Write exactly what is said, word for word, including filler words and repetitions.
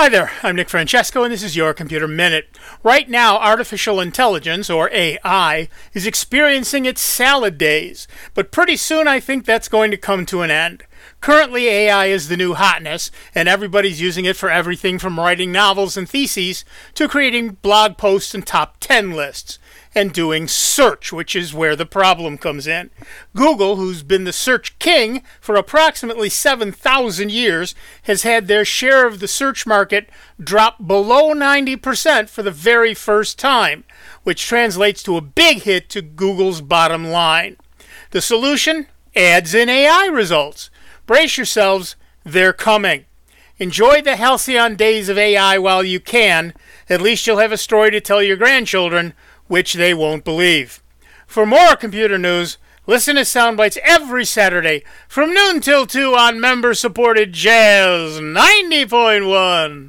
Hi there, I'm Nick Francesco, and this is your Computer Minute. Right now, artificial intelligence, or A I, is experiencing its salad days, but pretty soon I think that's going to come to an end. Currently, A I is the new hotness, and everybody's using it for everything from writing novels and theses to creating blog posts and top ten lists, and doing search, which is where the problem comes in. Google, who's been the search king for approximately seven thousand years, has had their share of the search market drop below ninety percent for the very first time, which translates to a big hit to Google's bottom line. The solution? Ads in A I results. Brace yourselves, they're coming. Enjoy the halcyon days of A I while you can. At least you'll have a story to tell your grandchildren, which they won't believe. For more computer news, listen to Soundbites every Saturday from noon till two on member-supported Jazz ninety point one.